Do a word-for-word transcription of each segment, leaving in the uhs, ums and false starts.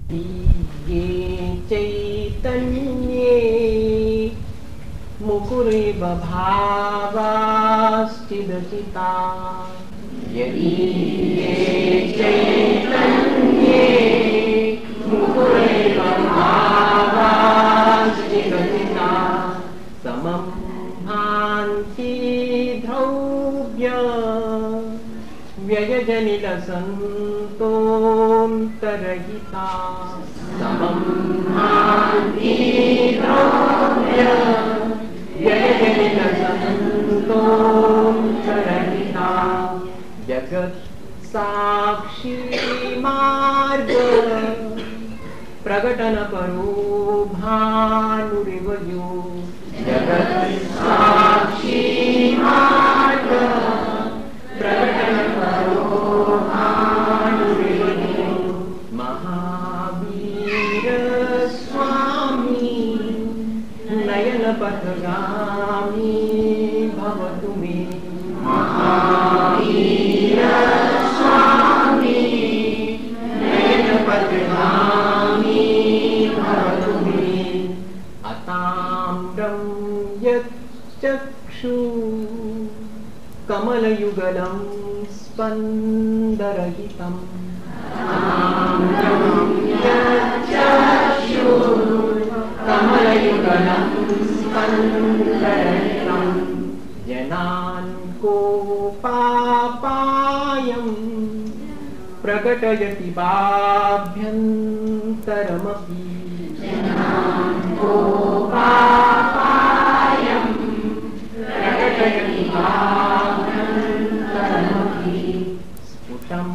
ये चैतन्ये मुकुरेव भावाश्चिदचिता यदि ये चैतन्ये मुकुरेव भावाश्चिदचिता समं भान्ति ध्रव्य व्ययजनिलसन्तोऽन्तरहिता समं भान्ति ध्रव्य व्ययजनिलसन्तोऽन्तरहिता जगत् साक्षी मार्ग प्रकटनपरो भानुरिव यो जगत् साक्षी मार्ग प्रकटनपरो भानुरिव यो महावीर स्वामी नयनपथगामी भवतु मे महावीर स्वामी नयनपथगामी भवतु मे अताम्रं यच्चक्षु कमलयुगलं स्पन्दरहितम् अताम्रं यच्चक्षु कमलयुगलं स्पन्दरहितम् जनान् कोपापायं प्रकटयति बाभ्यन्तरमपि जनान् कोपापायं प्रकटयति बाभ्यन्तरमपि स्फुटं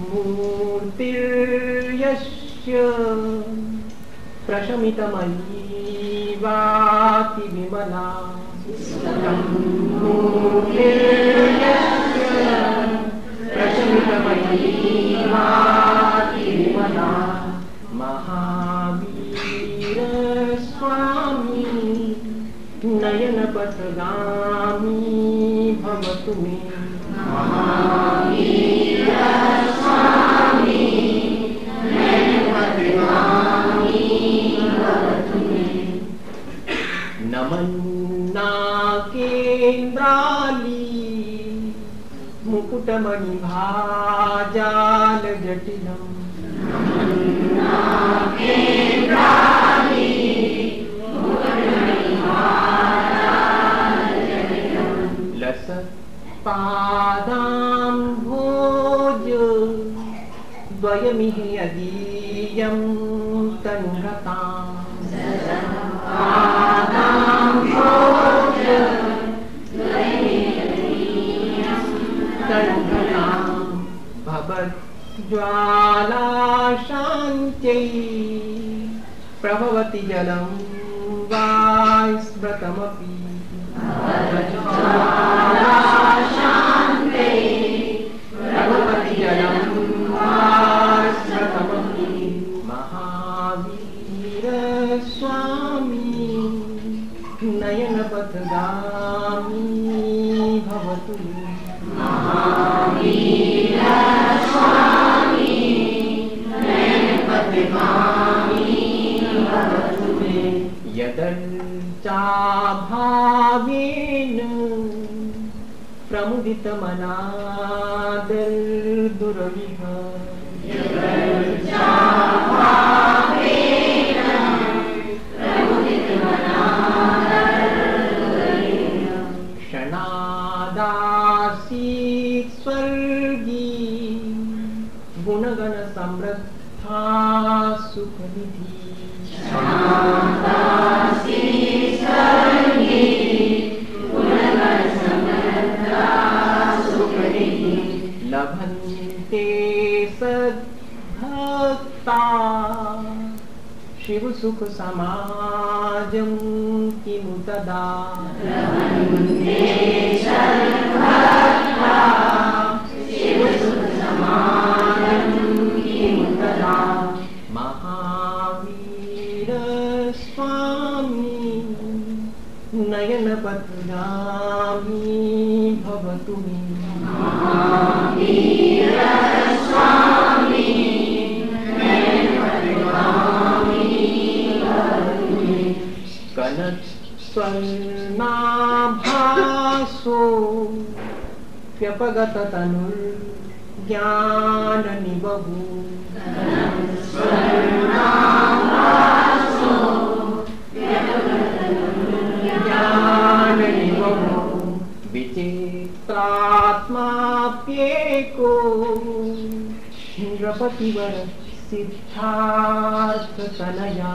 मूर्तिर्यस्य प्रशमितमयी वाति विमला स्फुटं मूर्तिर्यस्य प्रशमितमयी वाति विमला महावीर स्वामी नयनपथगामी भवतु मे महावीर स्वामी नयनपथगामी भवतु मे नमन्नाकेन्द्राली मुकुटमणिभाजालजटिलम् नमन्नाकेन्द्राली मुकुटमणिभाजालजटिलम् लसत्पादाम्भोज द्वयमिह यदीयं तन्हताम् पादाम्भोज भवज्ज्वालाशान्त्यै प्रभवति जलं वा स्मृतमपि भवज्ज्वालाशान्त्यै प्रभवति जलं वा स्मृतमपि महावीर स्वामी नयनपथगामी भवतु महावीर स्वामी नयनपथगामी भवतु मे यदर्चाभावेन प्रमुदितमनादर्दुरविह यदर्चाभावेन प्रमुदितमनादर्दुरविह क्षणादासीत् स्वर्गी गुणगण समृद्धा सुखनिधि क्षणादासीत् स्वर्गी गुणगण समृद्धा सुखनिधि लभन्ते सद्भक्ता शिव सुख समाजं किमु तदा लभन्ते सद्भक्ता शिव सुख समाजं किमु तदा महावीर स्वामी नयनपथगामी भवतु मे महावीर स्वामी नयनपथगामी स्वर्णाभासो व्यपगत तनुर्ज्ञान निबभू ज्ञान निबभू विचित्रात्माप्येको नृपतिवर सिद्धार्थ तनया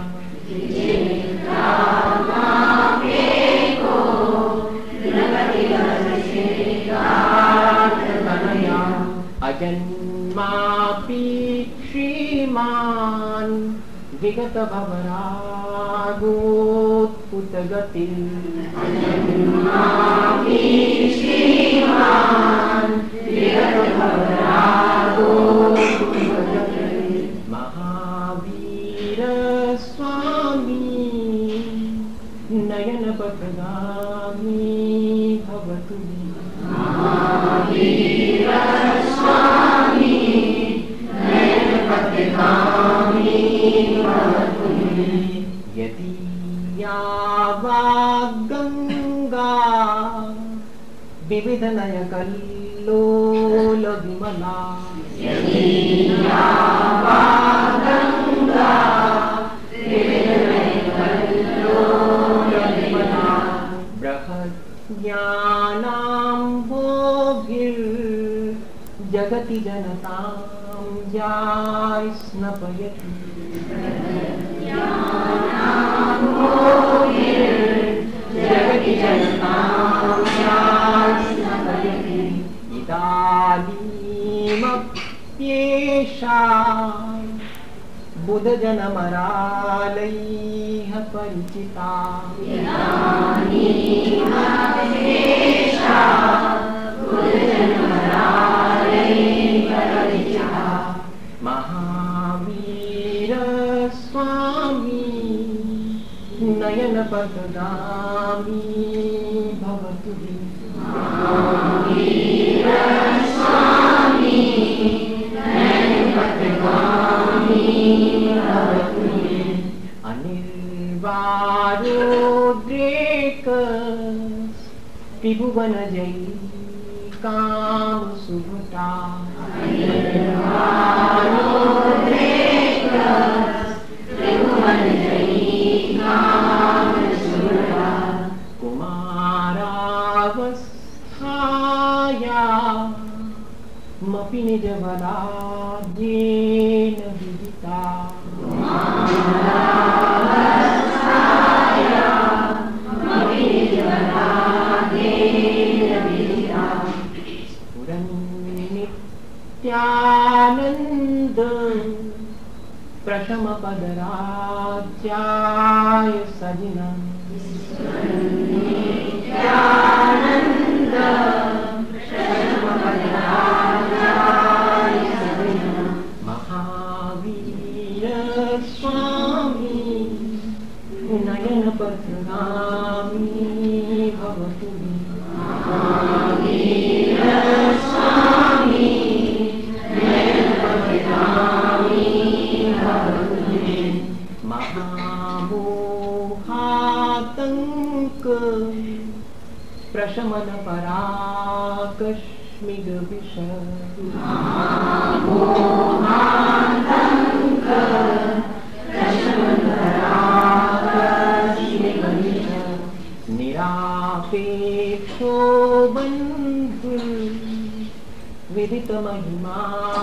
अजन्मापि श्रीमान विगत भवरागोत्पुतगति अजन्मापि श्रीमान विगत भवरागोत्पुतगति महावीर स्वामी नयन पथगामी भवतु महावीर स्वामी नयन पथगामी भवतु यदि या वाग्गंगा विविध नय कल्लोल विमला यदि या वाग्गंगा विविध नय कल्लोल विमला बृहत् ज्ञानाम्भोभिर्जगति जनतां याय स्नपयति जगति जनतां याय स्नपयति इदानीमप्येषा बुधजनमरालैः परिचिता महावीर स्वामी नयन पथगामी भवतु महावीर स्वामी नयन पथगामी भवतु अनिर्वारोद्रेक त्रिभुवन जयी काम सुभटा कुमारावस्थाया मपि निजबलाद्येन विदिता नित्यानंद प्रथम पदराज्याय सजिनम् नित्यानंद प्रथम पदराज्याय सजिनम् महावीर स्वामी नयन पथगामी भवतु महावीर स्वामी महामोहातंक प्रशमन पराकस्मिग विष महामोहातंक प्रशमन पराकस्मिग विष निरापेक्षो बंधु विदित महिमा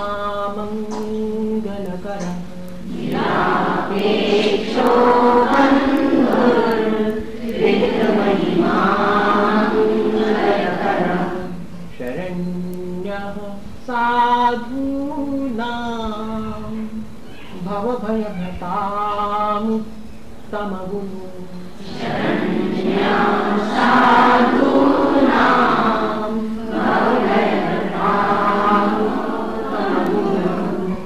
मंगलकर निरापेक्षो विदित महिमा मंगलकर शरण्यः साधूनां भवभयभतामुत्तमगुणो शरण्यः साधूनां भवभयभतामुत्तमगुणो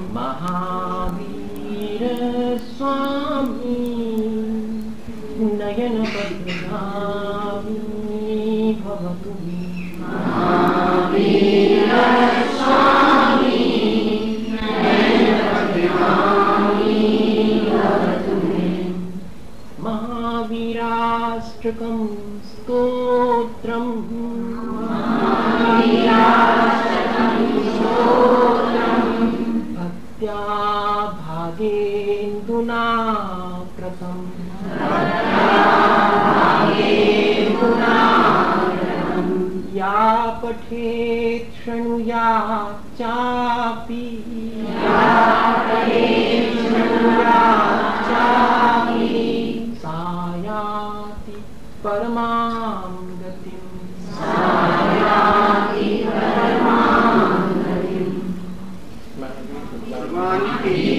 महावीर स्वामी नयन पथगामी भवतु महावीर स्वामी नयन पथगामी भवतु महावीराष्ट्र मामियाष्टकं स्तोत्रम् भक्त्या भागेन्दुना कृतम् या पठेत् शृणुयात् चापि सा याति परमां गतिम्। भगवान की